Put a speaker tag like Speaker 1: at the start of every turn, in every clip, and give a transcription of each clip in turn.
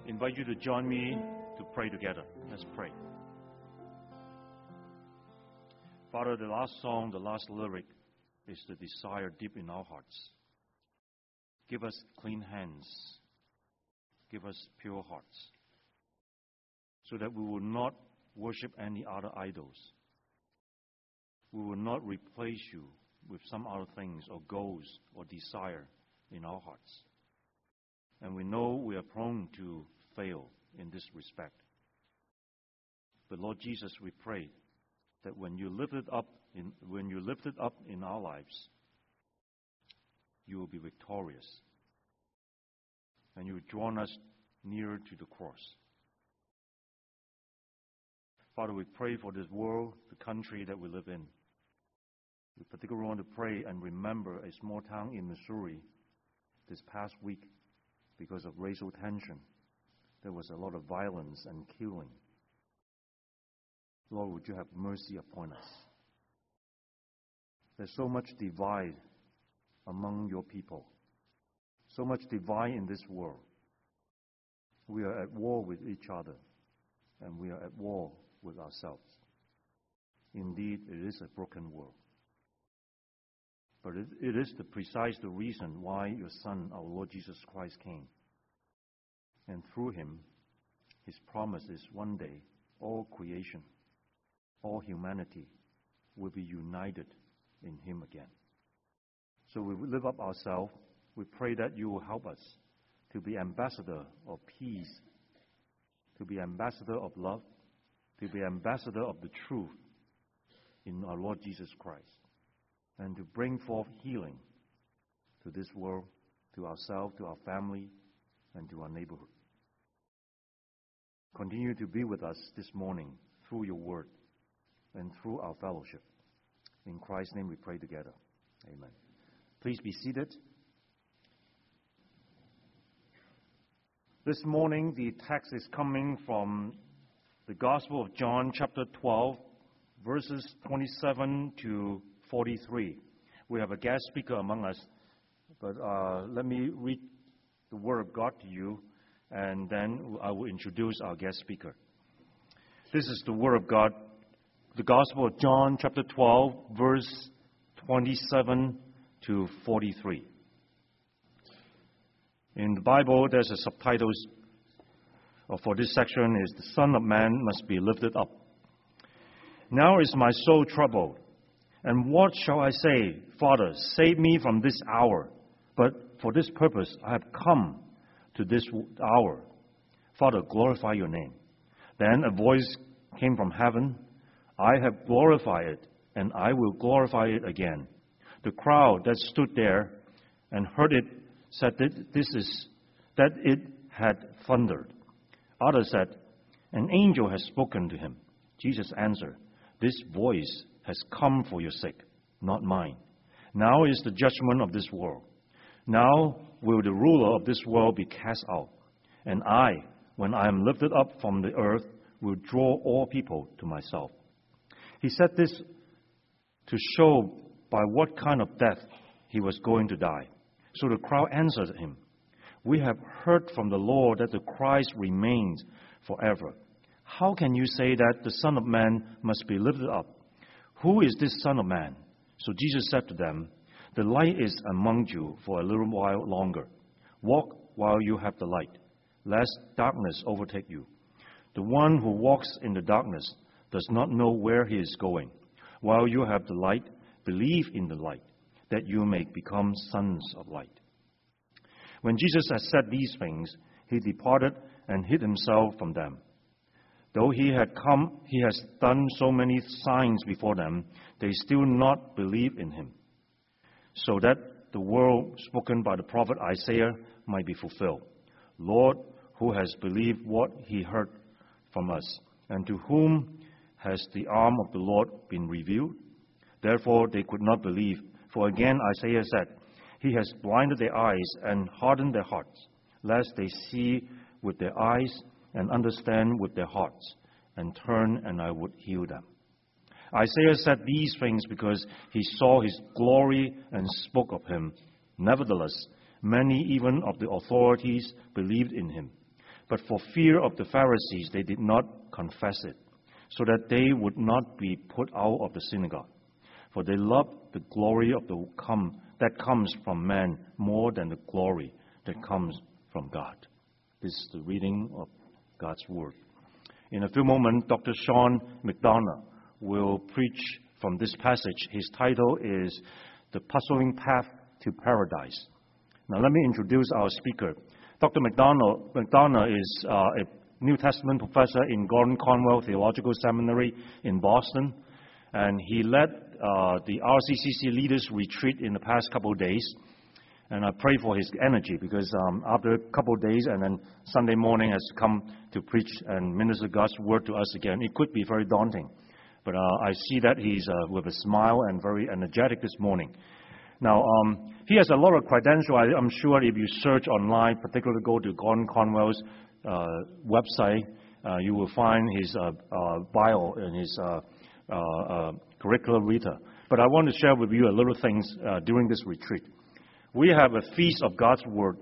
Speaker 1: invite you to join me to pray together. Let's pray. Father, the last song, the last lyric is the desire deep in our hearts. Give us clean hands. Give us pure hearts, so that we will not worship any other idols. We will not replace you with some other things or goals or desire in our hearts. And we know we are prone to fail in this respect. But Lord Jesus, we pray that when you lift it up in our lives, you will be victorious. And you will draw us nearer to the cross. Father, we pray for this world, the country that we live in. We particularly want to pray and remember a small town in Missouri this past week because of racial tension. There was a lot of violence and killing. Lord, would you have mercy upon us? There's so much divide among your people. So much divide in this world. We are at war with each other, and we are at war with ourselves. Indeed, it is a broken world. But it is the reason why your Son, our Lord Jesus Christ, came. And through him, his promise is one day all creation, all humanity will be united in him again. So we lift up ourselves. We pray that you will help us to be ambassador of peace, to be ambassador of love, to be ambassador of the truth in our Lord Jesus Christ, and to bring forth healing to this world, to ourselves, to our family, and to our neighborhood. Continue to be with us this morning through your word and through our fellowship. In Christ's name we pray together. Amen. Please be seated. This morning the text is coming from the Gospel of John, chapter 12, verses 27 to 43. We have a guest speaker among us, but let me read the Word of God to you, and then I will introduce our guest speaker. This is the Word of God, the Gospel of John, chapter 12, verse 27 to 43. In the Bible, there's a subtitle for this section is, "The Son of Man must be lifted up. Now is my soul troubled, and what shall I say? Father, save me from this hour. But for this purpose I have come to this hour. Father, glorify your name." Then a voice came from heaven, "I have glorified it, and I will glorify it again." The crowd that stood there and heard it said that it had thundered. Others said, "An angel has spoken to him." Jesus answered, "This voice has come for your sake, not mine. Now is the judgment of this world. Now will the ruler of this world be cast out. And I, when I am lifted up from the earth, will draw all people to myself." He said this to show by what kind of death he was going to die. So the crowd answered him, "We have heard from the Lord that the Christ remains forever. How can you say that the Son of Man must be lifted up? Who is this Son of Man?" So Jesus said to them, "The light is among you for a little while longer. Walk while you have the light, lest darkness overtake you. The one who walks in the darkness does not know where he is going. While you have the light, believe in the light, that you may become sons of light." When Jesus had said these things, he departed and hid himself from them. Though he has done so many signs before them, they still not believe in him, so that the word spoken by the prophet Isaiah might be fulfilled. "Lord, who has believed what he heard from us? And to whom has the arm of the Lord been revealed?" Therefore they could not believe. For again Isaiah said, "He has blinded their eyes and hardened their hearts, lest they see with their eyes and understand with their hearts, and turn, and I would heal them." Isaiah said these things because he saw his glory and spoke of him. Nevertheless, many even of the authorities believed in him. But for fear of the Pharisees, they did not confess it, so that they would not be put out of the synagogue. For they loved the glory of that comes from man more than the glory that comes from God. This is the reading of God's Word. In a few moments, Dr. Sean McDonough will preach from this passage. His title is The Puzzling Path to Paradise. Now let me introduce our speaker. Dr. McDonough is a New Testament professor in Gordon Conwell Theological Seminary in Boston, and he led the RCCC Leaders Retreat in the past couple of days. And I pray for his energy, because after a couple of days and then Sunday morning has come to preach and minister God's Word to us again, it could be very daunting. But I see that he's with a smile and very energetic this morning. Now, he has a lot of credentials. I'm sure if you search online, particularly go to Gordon Conwell's website, you will find his bio and his curricula vitae. But I want to share with you a little things during this retreat. We have a feast of God's Word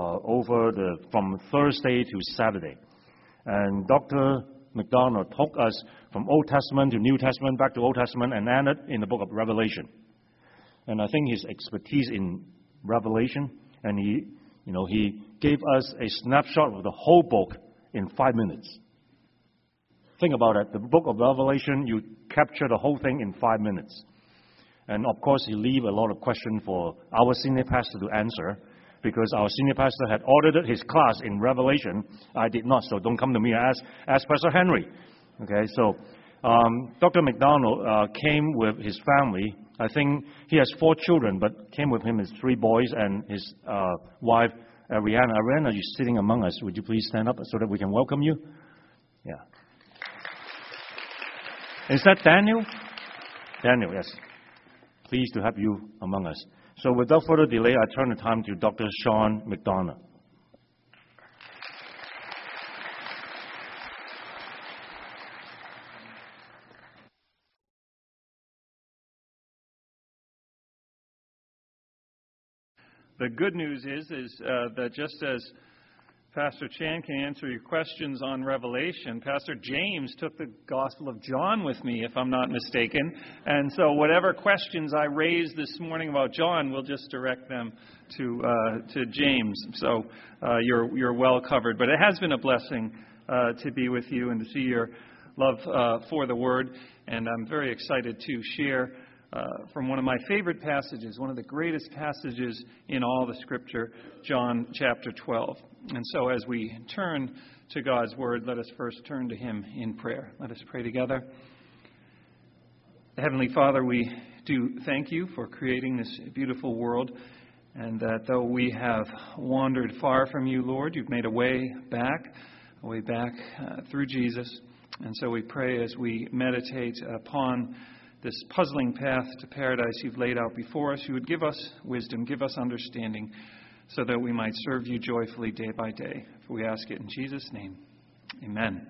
Speaker 1: from Thursday to Saturday. And Dr. McDonough took us from Old Testament to New Testament, back to Old Testament, and ended in the book of Revelation. And I think his expertise in Revelation, and he gave us a snapshot of the whole book in 5 minutes. Think about it. The book of Revelation, you capture the whole thing in 5 minutes. And of course, he leave a lot of questions for our senior pastor to answer, because our senior pastor had audited his class in Revelation. I did not, so don't come to me. Ask Pastor Henry. Okay, so Dr. McDonough came with his family. I think he has 4 children, but came with him his 3 boys and his wife, Ariana. Ariana, you're sitting among us. Would you please stand up so that we can welcome you? Yeah. Is that Daniel? Daniel, yes. Pleased to have you among us. So without further delay, I turn the time to Dr. Sean McDonough.
Speaker 2: The good news is that just as Pastor Chan can answer your questions on Revelation, Pastor James took the Gospel of John with me, if I'm not mistaken. And so whatever questions I raise this morning about John, we'll just direct them to James. So you're well covered. But it has been a blessing to be with you and to see your love for the Word. And I'm very excited to share from one of my favorite passages, one of the greatest passages in all the Scripture, John chapter 12. And so as we turn to God's Word, let us first turn to Him in prayer. Let us pray together. Heavenly Father, we do thank You for creating this beautiful world, and that though we have wandered far from You, Lord, You've made a way back through Jesus. And so we pray as we meditate upon this puzzling path to paradise You've laid out before us, You would give us wisdom, give us understanding, so that we might serve You joyfully day by day. For we ask it in Jesus' name. Amen.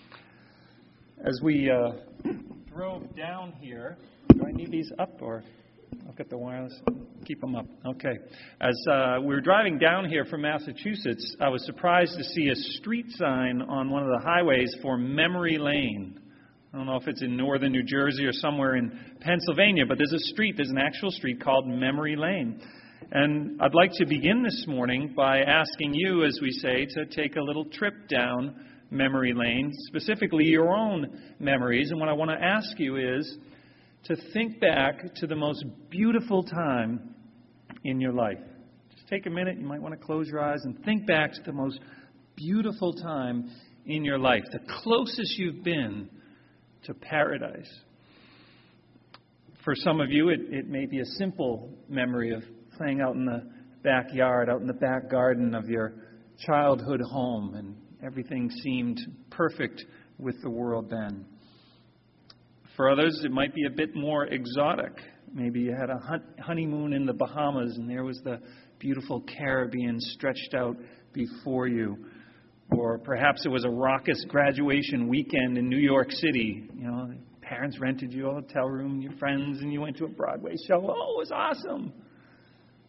Speaker 2: As we drove down here, do I need these up, or I'll get the wireless? Keep them up. Okay. As we were driving down here from Massachusetts, I was surprised to see a street sign on one of the highways for Memory Lane. I don't know if it's in northern New Jersey or somewhere in Pennsylvania, but there's an actual street called Memory Lane. And I'd like to begin this morning by asking you, as we say, to take a little trip down memory lane, specifically your own memories. And what I want to ask you is to think back to the most beautiful time in your life. Just take a minute. You might want to close your eyes and think back to the most beautiful time in your life, the closest you've been to paradise. For some of you, it may be a simple memory of playing out in the backyard, out in the back garden of your childhood home, and everything seemed perfect with the world then. For others, it might be a bit more exotic. Maybe you had a honeymoon in the Bahamas, and there was the beautiful Caribbean stretched out before you. Or perhaps it was a raucous graduation weekend in New York City. You know, parents rented you a hotel room and your friends, and you went to a Broadway show. Oh, it was awesome.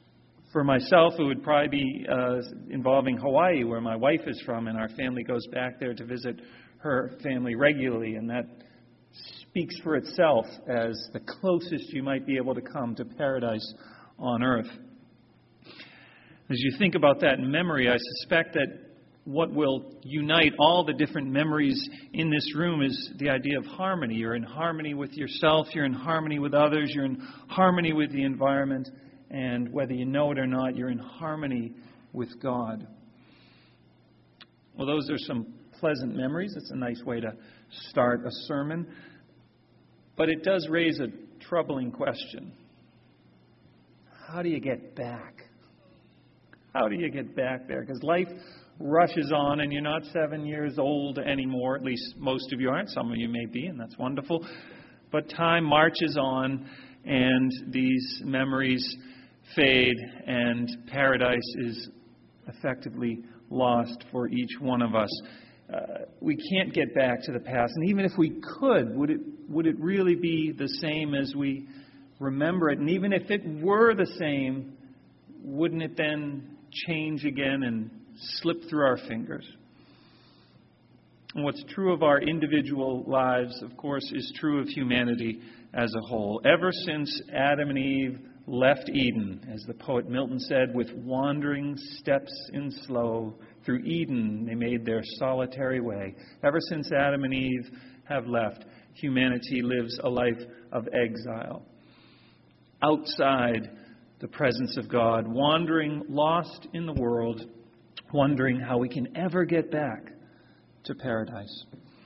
Speaker 2: For myself, it would probably be involving Hawaii, where my wife is from, and our family goes back there to visit her family regularly, and that speaks for itself as the closest you might be able to come to paradise on earth. As you think about that in memory, I suspect that what will unite all the different memories in this room is the idea of harmony. You're in harmony with yourself, you're in harmony with others, you're in harmony with the environment, and whether you know it or not, you're in harmony with God. Well, those are some pleasant memories. It's a nice way to start a sermon. But it does raise a troubling question. How do you get back? How do you get back there? Because life rushes on, and you're not 7 years old anymore. At least most of you aren't. Some of you may be, and that's wonderful. But time marches on, and these memories fade, and paradise is effectively lost for each one of us. We can't get back to the past, and even if we could, would it really be the same as we remember it? And even if it were the same, wouldn't it then change again and slip through our fingers? And what's true of our individual lives, of course, is true of humanity as a whole. Ever since Adam and Eve left Eden, as the poet Milton said, with wandering steps in slow, through Eden they made their solitary way. Ever since Adam and Eve have left, humanity lives a life of exile, outside the presence of God, wandering, lost in the world, wondering how we can ever get back to paradise.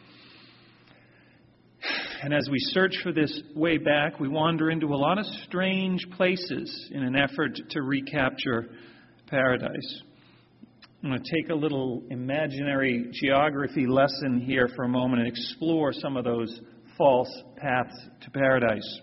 Speaker 2: And as we search for this way back, we wander into a lot of strange places in an effort to recapture paradise. I'm going to take a little imaginary geography lesson here for a moment and explore some of those false paths to paradise.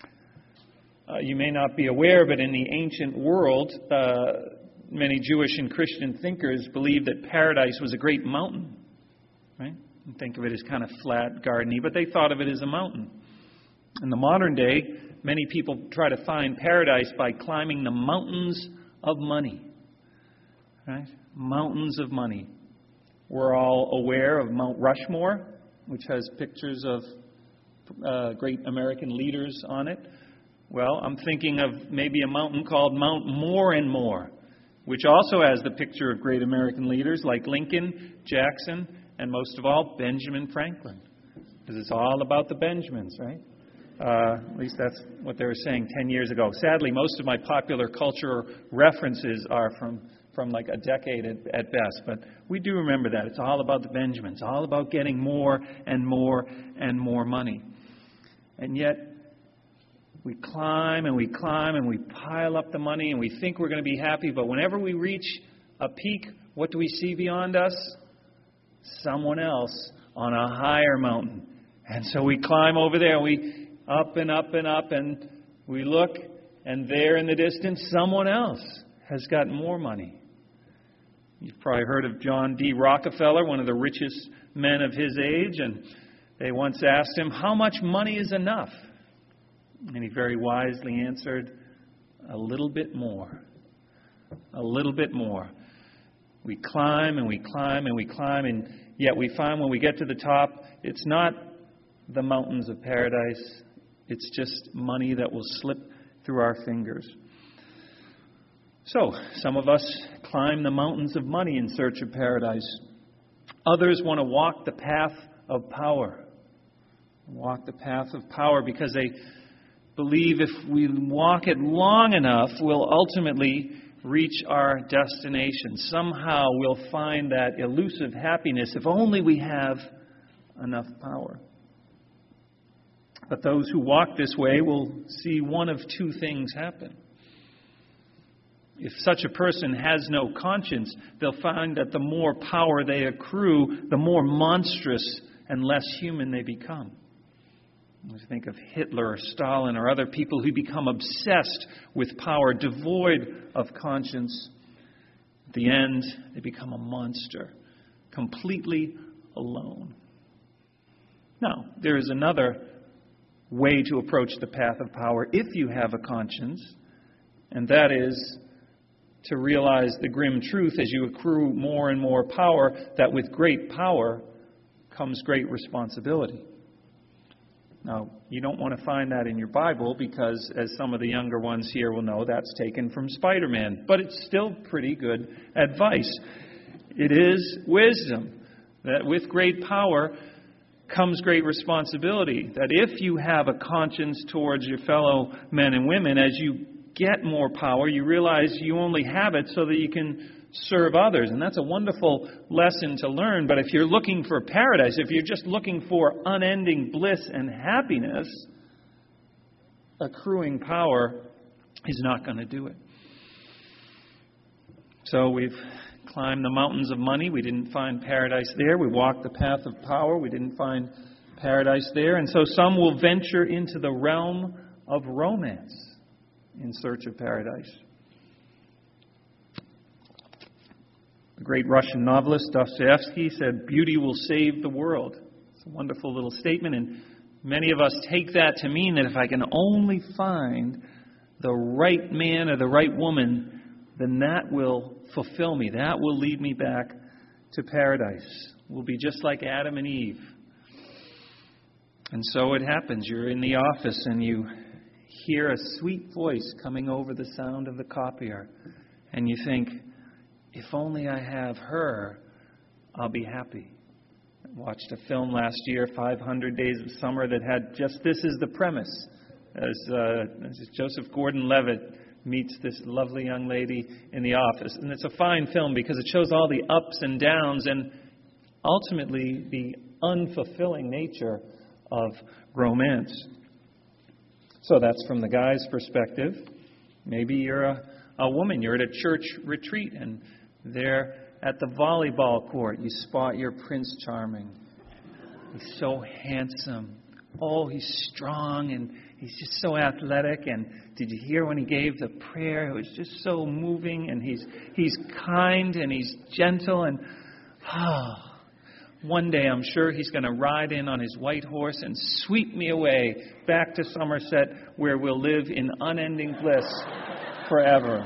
Speaker 2: You may not be aware, but in the ancient world, many Jewish and Christian thinkers believed that paradise was a great mountain, right? And think of it as kind of flat, gardeny, but they thought of it as a mountain. In the modern day, many people try to find paradise by climbing the mountains of money, right? Mountains of money. We're all aware of Mount Rushmore, which has pictures of great American leaders on it. Well, I'm thinking of maybe a mountain called Mount More and More, which also has the picture of great American leaders like Lincoln, Jackson, and most of all, Benjamin Franklin. Because it's all about the Benjamins, right? At least that's what they were saying 10 years ago. Sadly, most of my popular culture references are from like a decade at best. But we do remember that. It's all about the Benjamins. It's all about getting more and more and more money. And yet, we climb and we climb and we pile up the money and we think we're going to be happy. But whenever we reach a peak, what do we see beyond us? Someone else on a higher mountain. And so we climb over there, and we up and up and up, and we look, and there in the distance, someone else has got more money. You've probably heard of John D. Rockefeller, one of the richest men of his age, and they once asked him, how much money is enough? And he very wisely answered, a little bit more. A little bit more. We climb and we climb and we climb, and yet we find when we get to the top, it's not the mountains of paradise. It's just money that will slip through our fingers. So, some of us climb the mountains of money in search of paradise. Others want to walk the path of power. Walk the path of power because they believe if we walk it long enough, we'll ultimately reach our destination. Somehow we'll find that elusive happiness if only we have enough power. But those who walk this way will see one of two things happen. If such a person has no conscience, they'll find that the more power they accrue, the more monstrous and less human they become. We think of Hitler or Stalin or other people who become obsessed with power, devoid of conscience. At the end, they become a monster, completely alone. Now, there is another way to approach the path of power if you have a conscience, and that is to realize the grim truth as you accrue more and more power, that with great power comes great responsibility. Now, you don't want to find that in your Bible because, as some of the younger ones here will know, that's taken from Spider-Man. But it's still pretty good advice. It is wisdom that with great power comes great responsibility. That if you have a conscience towards your fellow men and women, as you get more power, you realize you only have it so that you can serve others. And that's a wonderful lesson to learn. But if you're looking for paradise, if you're just looking for unending bliss and happiness, accruing power is not going to do it. So we've climbed the mountains of money. We didn't find paradise there. We walked the path of power. We didn't find paradise there. And so some will venture into the realm of romance in search of paradise. The great Russian novelist Dostoevsky said, "Beauty will save the world." It's a wonderful little statement, and many of us take that to mean that if I can only find the right man or the right woman, then that will fulfill me. That will lead me back to paradise. We'll be just like Adam and Eve. And so it happens. You're in the office and you hear a sweet voice coming over the sound of the copier. And you think, if only I have her, I'll be happy. I watched a film last year, 500 Days of Summer, that had just this as the premise. As Joseph Gordon-Levitt meets this lovely young lady in the office. And it's a fine film because it shows all the ups and downs and ultimately the unfulfilling nature of romance. So that's from the guy's perspective. Maybe you're a woman. You're at a church retreat and there at the volleyball court you spot your Prince Charming. He's so handsome. Oh, he's strong and he's just so athletic. And did you hear when he gave the prayer? It was just so moving. And he's kind and he's gentle. And one day I'm sure he's going to ride in on his white horse and sweep me away back to Somerset, where we'll live in unending bliss forever.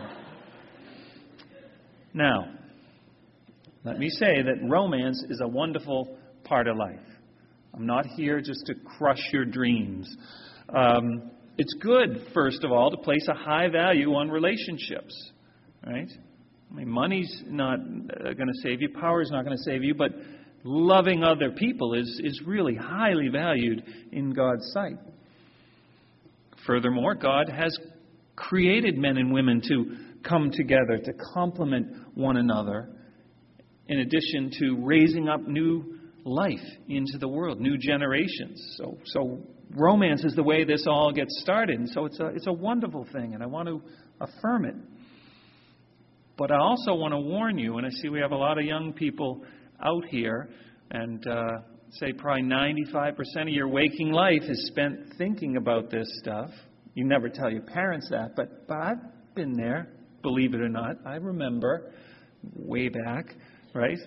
Speaker 2: Now, let me say that romance is a wonderful part of life. I'm not here just to crush your dreams. It's good, first of all, to place a high value on relationships, right? I mean, money's not going to save you, power is not going to save you, but loving other people is really highly valued in God's sight. Furthermore, God has created men and women to come together, to complement one another, in addition to raising up new life into the world, new generations. So romance is the way this all gets started, and so it's a wonderful thing, and I want to affirm it. But I also want to warn you, and I see we have a lot of young people out here, and say probably 95% of your waking life is spent thinking about this stuff. You never tell your parents that, but I've been there, believe it or not. I remember way back, right?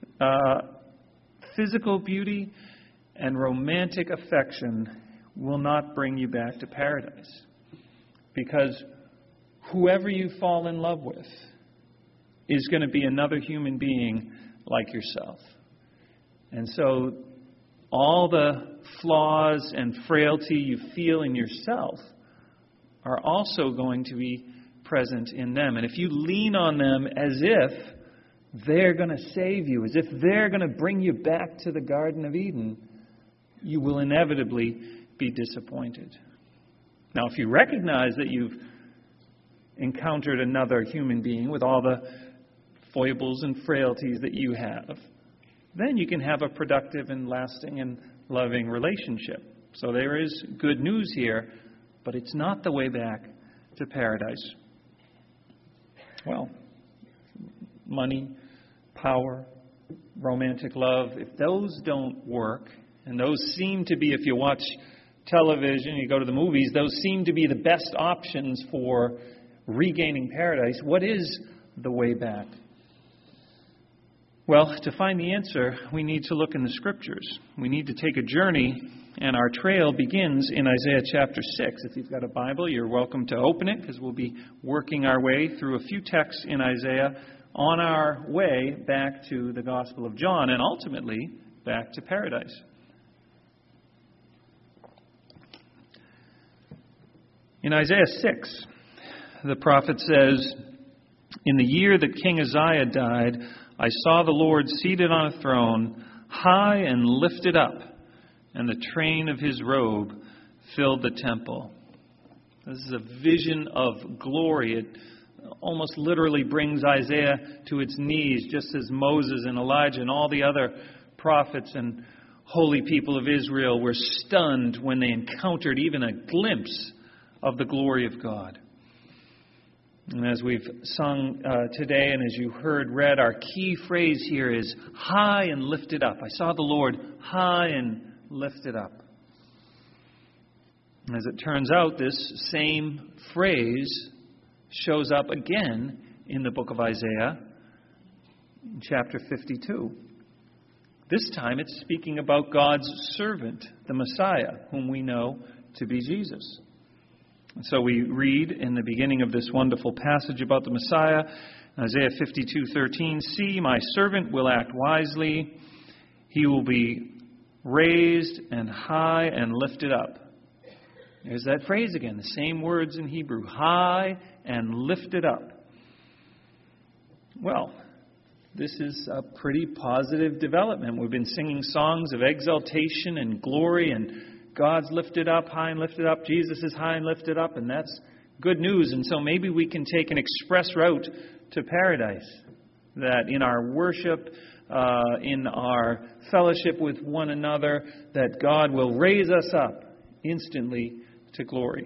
Speaker 2: Physical beauty and romantic affection will not bring you back to paradise. Because whoever you fall in love with is going to be another human being like yourself. And so all the flaws and frailty you feel in yourself are also going to be present in them. And if you lean on them as if they're going to save you, as if they're going to bring you back to the Garden of Eden, you will inevitably be disappointed. Now, if you recognize that you've encountered another human being with all the foibles and frailties that you have, then you can have a productive and lasting and loving relationship. So there is good news here, but it's not the way back to paradise. Well, money, power, romantic love, if those don't work, and those seem to be, if you watch television, you go to the movies, those seem to be the best options for regaining paradise, what is the way back? Well, to find the answer, we need to look in the Scriptures. We need to take a journey, and our trail begins in Isaiah chapter 6. If you've got a Bible, you're welcome to open it, because we'll be working our way through a few texts in Isaiah on our way back to the Gospel of John, and ultimately back to paradise. In Isaiah 6, the prophet says, "In the year that King Uzziah died, I saw the Lord seated on a throne, high and lifted up, and the train of his robe filled the temple." This is a vision of glory. It almost literally brings Isaiah to its knees, just as Moses and Elijah and all the other prophets and holy people of Israel were stunned when they encountered even a glimpse of the glory of God. And as we've sung today, and as you heard read, our key phrase here is high and lifted up. I saw the Lord high and lifted up. As it turns out, this same phrase shows up again in the book of Isaiah, chapter 52. This time it's speaking about God's servant, the Messiah, whom we know to be Jesus. So we read in the beginning of this wonderful passage about the Messiah, Isaiah 52:13, "See, my servant will act wisely. He will be raised and high and lifted up." There's that phrase again, the same words in Hebrew, high and lifted up. Well, this is a pretty positive development. We've been singing songs of exaltation and glory, and God's lifted up, high and lifted up. Jesus is high and lifted up, and that's good news. And so maybe we can take an express route to paradise, that in our worship, in our fellowship with one another, that God will raise us up instantly to glory.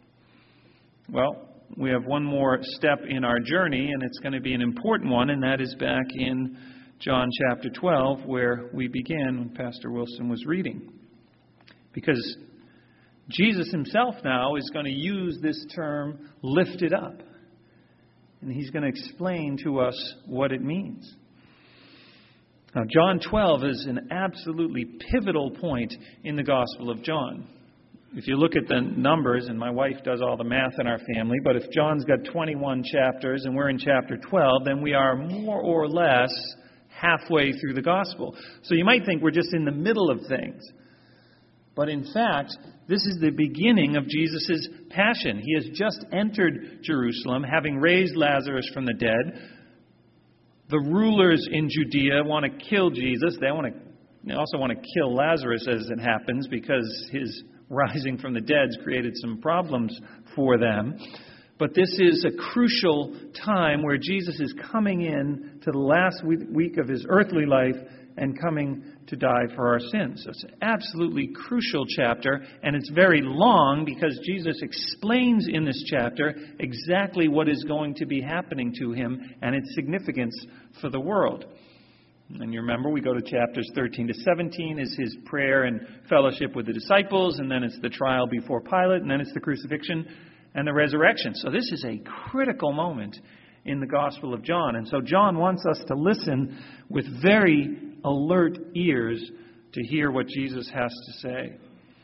Speaker 2: Well, we have one more step in our journey, and it's going to be an important one, and that is back in John chapter 12, where we began when Pastor Wilson was reading. Because Jesus himself now is going to use this term, lifted up. And he's going to explain to us what it means. Now, John 12 is an absolutely pivotal point in the Gospel of John. If you look at the numbers, and my wife does all the math in our family, but if John's got 21 chapters and we're in chapter 12, then we are more or less halfway through the Gospel. So you might think we're just in the middle of things. But in fact, this is the beginning of Jesus' passion. He has just entered Jerusalem, having raised Lazarus from the dead. The rulers in Judea want to kill Jesus. They also want to kill Lazarus, as it happens, because his rising from the dead has created some problems for them. But this is a crucial time where Jesus is coming in to the last week of his earthly life and coming to die for our sins. So it's an absolutely crucial chapter, and it's very long because Jesus explains in this chapter exactly what is going to be happening to him and its significance for the world. And you remember, we go to chapters 13 to 17 is his prayer and fellowship with the disciples, and then it's the trial before Pilate, and then it's the crucifixion and the resurrection. So this is a critical moment in the Gospel of John. And so John wants us to listen with very alert ears to hear what Jesus has to say.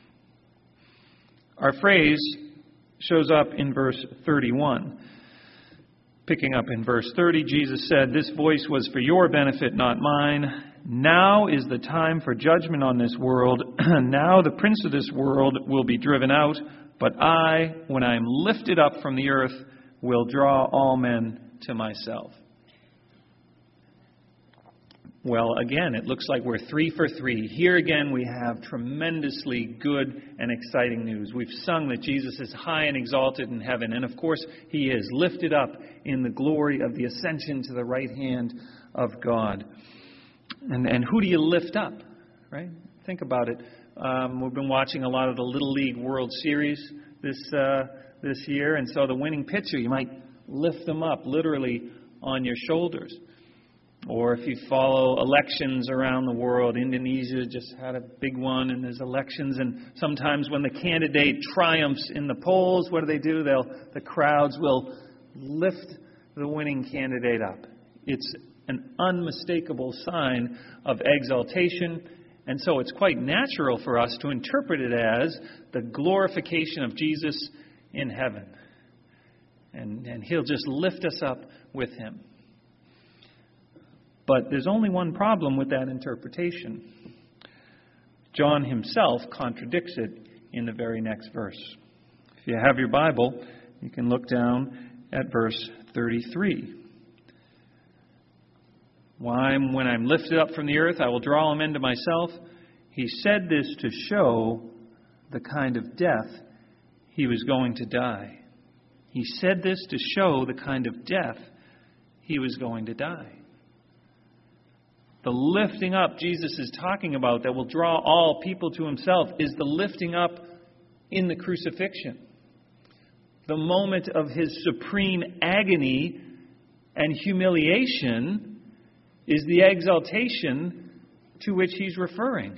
Speaker 2: Our phrase shows up in verse 31. Picking up in verse 30, Jesus said, "This voice was for your benefit, not mine. Now is the time for judgment on this world. Now the prince of this world will be driven out. But I, when I am lifted up from the earth, will draw all men to myself." Well, again, it looks like we're 3 for 3. Here again we have tremendously good and exciting news. We've sung that Jesus is high and exalted in heaven, and of course he is lifted up in the glory of the ascension to the right hand of God. And who do you lift up, right? Think about it. We've been watching a lot of the Little League World Series this year, and so the winning pitcher, you might lift them up literally on your shoulders. Or if you follow elections around the world, Indonesia just had a big one, and there's elections, and sometimes when the candidate triumphs in the polls, what do? The crowds will lift the winning candidate up. It's an unmistakable sign of exaltation. And so it's quite natural for us to interpret it as the glorification of Jesus in heaven. And He'll just lift us up with Him. But there's only one problem with that interpretation. John himself contradicts it in the very next verse. If you have your Bible, you can look down at verse 33. When I'm lifted up from the earth, I will draw him into myself. He said this to show the kind of death He was going to die. He said this to show the kind of death He was going to die. The lifting up Jesus is talking about that will draw all people to Himself is the lifting up in the crucifixion. The moment of His supreme agony and humiliation is the exaltation to which He's referring.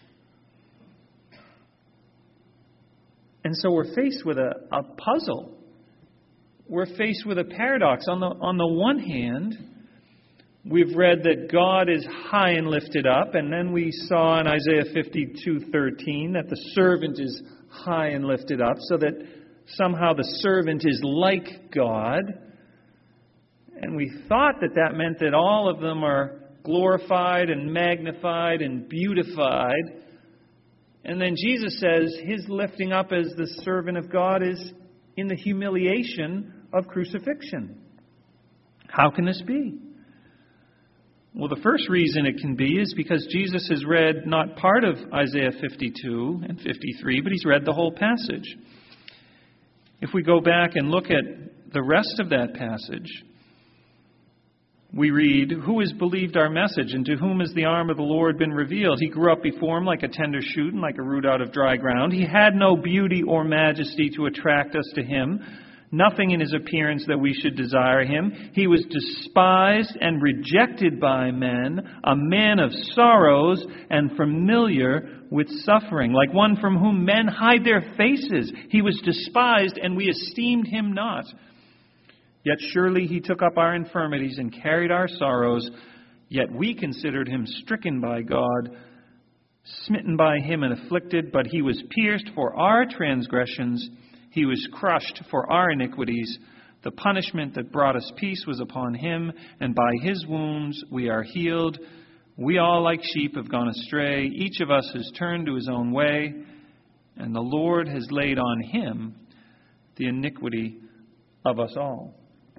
Speaker 2: And so we're faced with a puzzle. We're faced with a paradox. On the one hand, we've read that God is high and lifted up, and then we saw in Isaiah 52:13 that the servant is high and lifted up, so that somehow the servant is like God. And we thought that meant that all of them are glorified and magnified and beautified. And then Jesus says His lifting up as the servant of God is in the humiliation of crucifixion. How can this be? Well, the first reason it can be is because Jesus has read not part of Isaiah 52 and 53, but He's read the whole passage. If we go back and look at the rest of that passage, we read, "Who has believed our message, and to whom has the arm of the Lord been revealed? He grew up before Him like a tender shoot and like a root out of dry ground. He had no beauty or majesty to attract us to Him, nothing in His appearance that we should desire Him. He was despised and rejected by men, a man of sorrows and familiar with suffering, like one from whom men hide their faces. He was despised, and we esteemed Him not. Yet surely He took up our infirmities and carried our sorrows. Yet we considered Him stricken by God, smitten by Him and afflicted. But He was pierced for our transgressions. He was crushed for our iniquities. The punishment that brought us peace was upon Him, and by His wounds we are healed. We all like sheep have gone astray. Each of us has turned to his own way, and the Lord has laid on Him the iniquity of us all."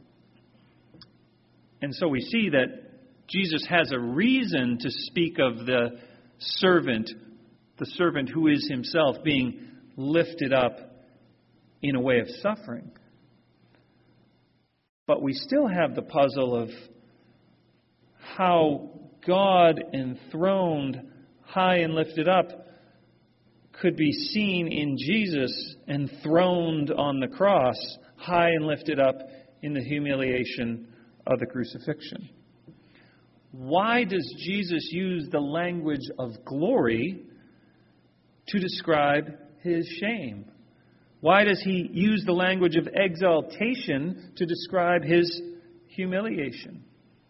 Speaker 2: And so we see that Jesus has a reason to speak of the servant who is Himself being lifted up in a way of suffering. But we still have the puzzle of how God enthroned, high and lifted up, could be seen in Jesus enthroned on the cross, high and lifted up in the humiliation of the crucifixion. Why does Jesus use the language of glory to describe His shame? Why does He use the language of exaltation to describe His humiliation?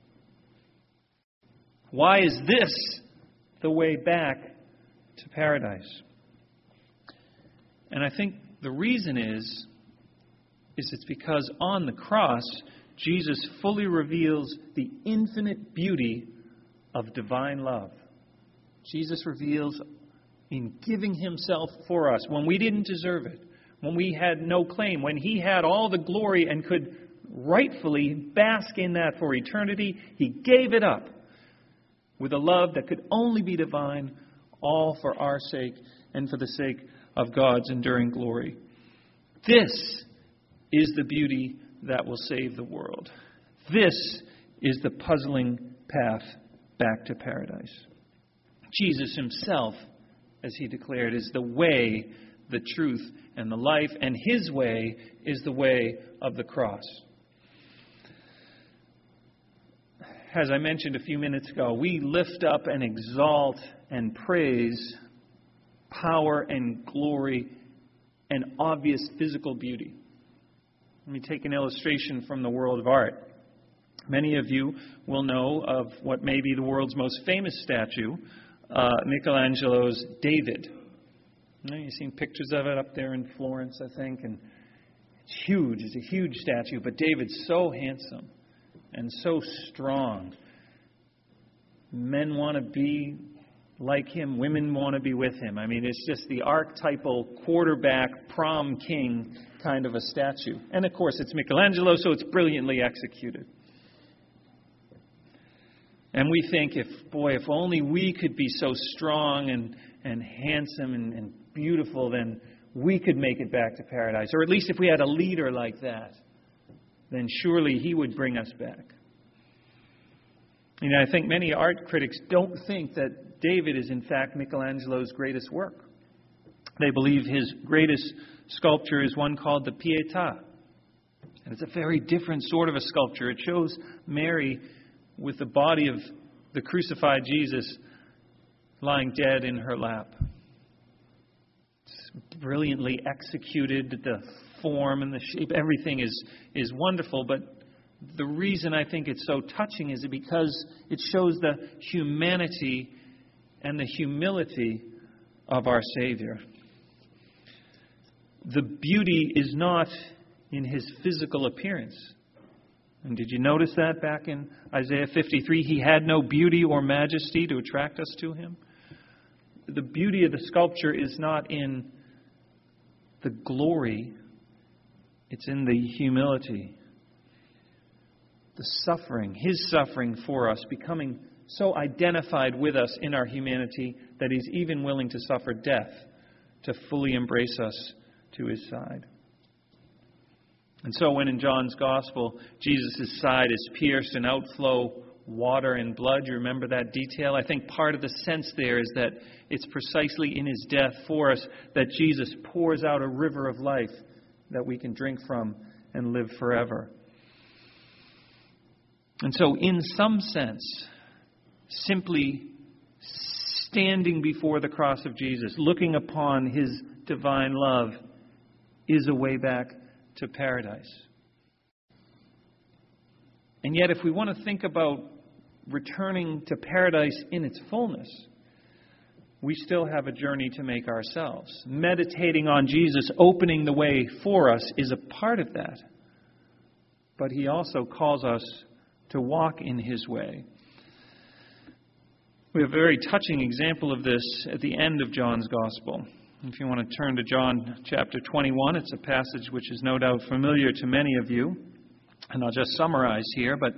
Speaker 2: Why is this the way back to paradise? And I think the reason is it's because on the cross, Jesus fully reveals the infinite beauty of divine love. Jesus reveals in giving Himself for us when we didn't deserve it, when we had no claim, when He had all the glory and could rightfully bask in that for eternity, He gave it up with a love that could only be divine, all for our sake and for the sake of God's enduring glory. This is the beauty that will save the world. This is the puzzling path back to paradise. Jesus Himself, as He declared, is the way, the truth, and the life, and His way is the way of the cross. As I mentioned a few minutes ago, we lift up and exalt and praise power and glory and obvious physical beauty. Let me take an illustration from the world of art. Many of you will know of what may be the world's most famous statue, Michelangelo's David. You've seen pictures of it up there in Florence, I think, and it's huge. It's a huge statue, but David's so handsome and so strong. Men want to be like him. Women want to be with him. I mean, it's just the archetypal quarterback prom king kind of a statue. And, of course, it's Michelangelo, so it's brilliantly executed. And we think, if only we could be so strong and handsome and beautiful, then we could make it back to paradise. Or at least if we had a leader like that, then surely he would bring us back. I think many art critics don't think that David is in fact Michelangelo's greatest work. They believe his greatest sculpture is one called the Pietà. And it's a very different sort of a sculpture. It shows Mary with the body of the crucified Jesus lying dead in her lap. It's brilliantly executed. The form and the shape, everything is wonderful. But the reason I think it's so touching is because it shows the humanity and the humility of our Savior. The beauty is not in his physical appearance. And did you notice that back in Isaiah 53? He had no beauty or majesty to attract us to him. The beauty of the sculpture is not in the glory. It's in the humility. The suffering, his suffering for us, becoming so identified with us in our humanity that he's even willing to suffer death to fully embrace us to his side. And so when in John's Gospel, Jesus' side is pierced and outflow water and blood, you remember that detail? I think part of the sense there is that it's precisely in his death for us that Jesus pours out a river of life that we can drink from and live forever. And so in some sense, simply standing before the cross of Jesus, looking upon his divine love, is a way back to paradise. And yet, if we want to think about returning to paradise in its fullness, we still have a journey to make ourselves. Meditating on Jesus opening the way for us is a part of that. But he also calls us to walk in his way. We have a very touching example of this at the end of John's Gospel. If you want to turn to John chapter 21, it's a passage which is no doubt familiar to many of you. And I'll just summarize here, but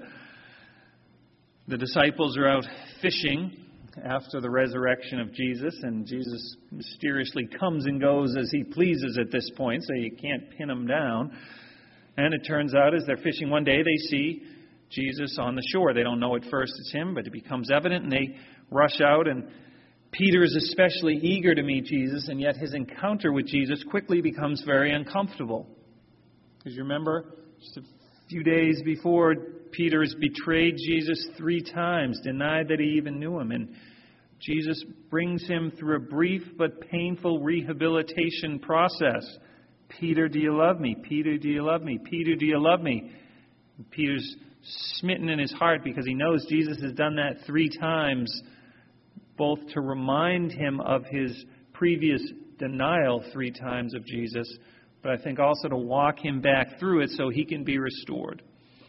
Speaker 2: the disciples are out fishing after the resurrection of Jesus, and Jesus mysteriously comes and goes as he pleases at this point, so you can't pin him down. And it turns out as they're fishing one day, they see Jesus on the shore. They don't know at first it's him, but it becomes evident, and they rush out, and Peter is especially eager to meet Jesus, and yet his encounter with Jesus quickly becomes very uncomfortable. Because you remember, just a few days before, Peter has betrayed Jesus 3 times, denied that he even knew him. And Jesus brings him through a brief but painful rehabilitation process. Peter, do you love me? Peter, do you love me? Peter, do you love me? And Peter's smitten in his heart because he knows Jesus has done that 3 times, both to remind him of his previous denial 3 times of Jesus, but I think also to walk him back through it so he can be restored.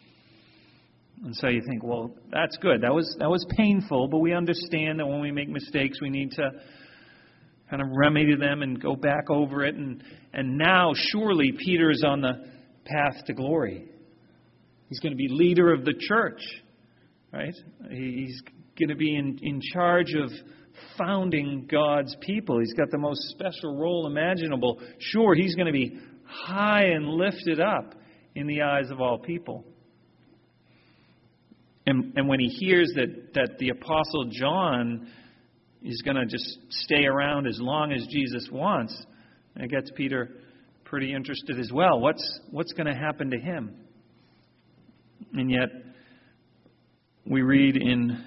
Speaker 2: And so you think, well, that's good. That was painful, but we understand that when we make mistakes, we need to kind of remedy them and go back over it. And now, surely, Peter is on the path to glory. He's going to be leader of the church, right? He's going to be in charge of founding God's people. He's got the most special role imaginable. Sure, he's going to be high and lifted up in the eyes of all people. And when he hears that the Apostle John is going to just stay around as long as Jesus wants, it gets Peter pretty interested as well. What's going to happen to him? And yet, we read in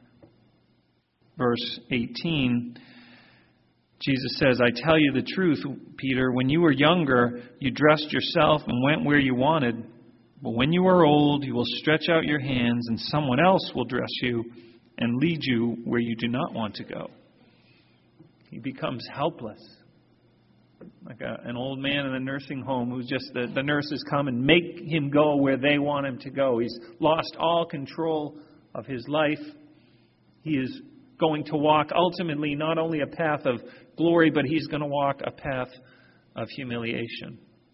Speaker 2: verse 18, Jesus says, I tell you the truth, Peter, when you were younger, you dressed yourself and went where you wanted. But when you are old, you will stretch out your hands, and someone else will dress you and lead you where you do not want to go. He becomes helpless. Like an old man in a nursing home who's just, the nurses come and make him go where they want him to go. He's lost all control of his life. He is going to walk ultimately not only a path of glory, but he's going to walk a path of humiliation.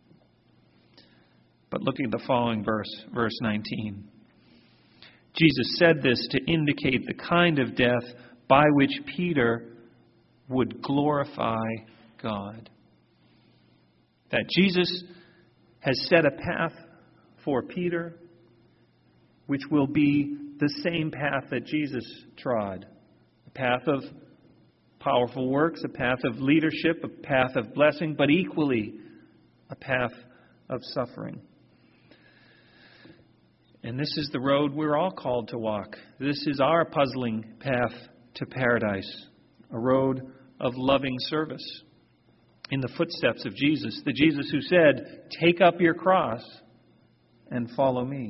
Speaker 2: But look at the following verse 19. Jesus said this to indicate the kind of death by which Peter would glorify God. That Jesus has set a path for Peter, which will be the same path that Jesus trod. A path of powerful works, a path of leadership, a path of blessing, but equally a path of suffering. And this is the road we're all called to walk. This is our puzzling path to paradise, a road of loving service in the footsteps of Jesus, the Jesus who said, "Take up your cross and follow me."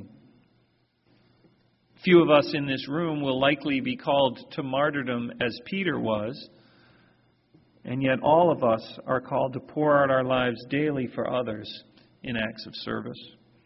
Speaker 2: Few of us in this room will likely be called to martyrdom as Peter was, and yet all of us are called to pour out our lives daily for others in acts of service.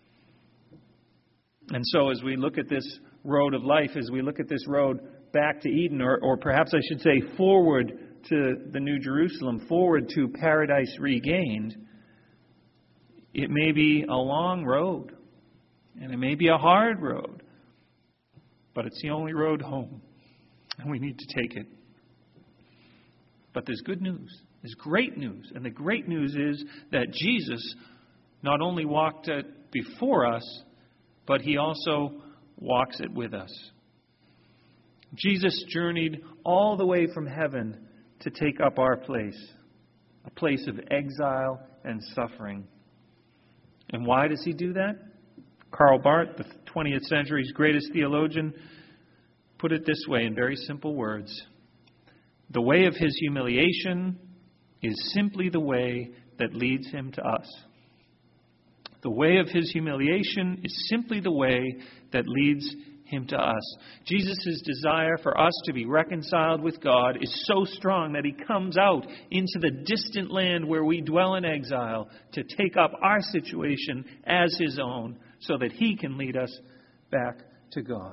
Speaker 2: And so as we look at this road of life, as we look at this road back to Eden, or perhaps I should say forward to the New Jerusalem, forward to paradise regained, it may be a long road, and it may be a hard road, but it's the only road home, and we need to take it. But there's good news. There's great news, and the great news is that Jesus not only walked it before us, but he also walks it with us. Jesus journeyed all the way from heaven to take up our place, a place of exile and suffering. And why does he do that? Karl Barth, the 20th century's greatest theologian, put it this way in very simple words. The way of his humiliation is simply the way that leads him to us. The way of his humiliation is simply the way that leads him to us. Jesus' desire for us to be reconciled with God is so strong that he comes out into the distant land where we dwell in exile to take up our situation as his own so that he can lead us back to God.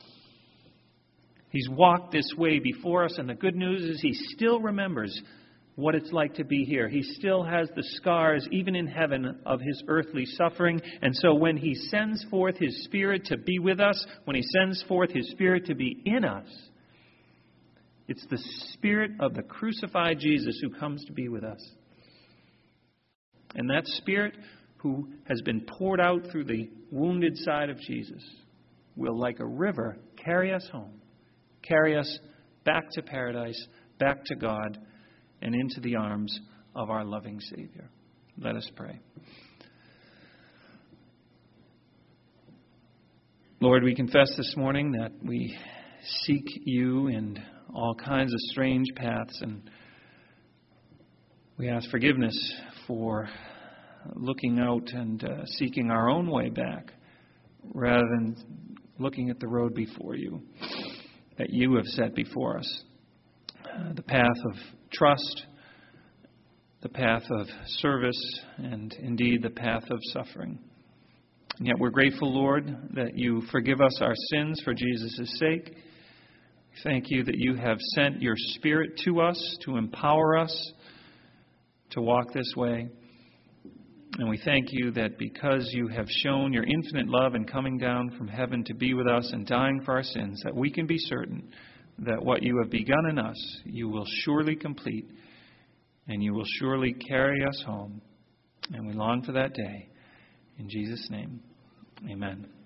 Speaker 2: He's walked this way before us, and the good news is he still remembers what it's like to be here. He still has the scars, even in heaven, of his earthly suffering. And so when he sends forth his Spirit to be with us, when he sends forth his Spirit to be in us, it's the Spirit of the crucified Jesus who comes to be with us. And that Spirit who has been poured out through the wounded side of Jesus will, like a river, carry us home, carry us back to paradise, back to God, and into the arms of our loving Savior. Let us pray. Lord, we confess this morning that we seek you in all kinds of strange paths, and we ask forgiveness for looking out and seeking our own way back rather than looking at the road before you that you have set before us. The path of trust, the path of service, and indeed the path of suffering. And yet we're grateful, Lord, that you forgive us our sins for Jesus' sake. We thank you that you have sent your Spirit to us to empower us to walk this way. And we thank you that because you have shown your infinite love in coming down from heaven to be with us and dying for our sins, that we can be certain that what you have begun in us, you will surely complete, and you will surely carry us home. And we long for that day. In Jesus' name, amen.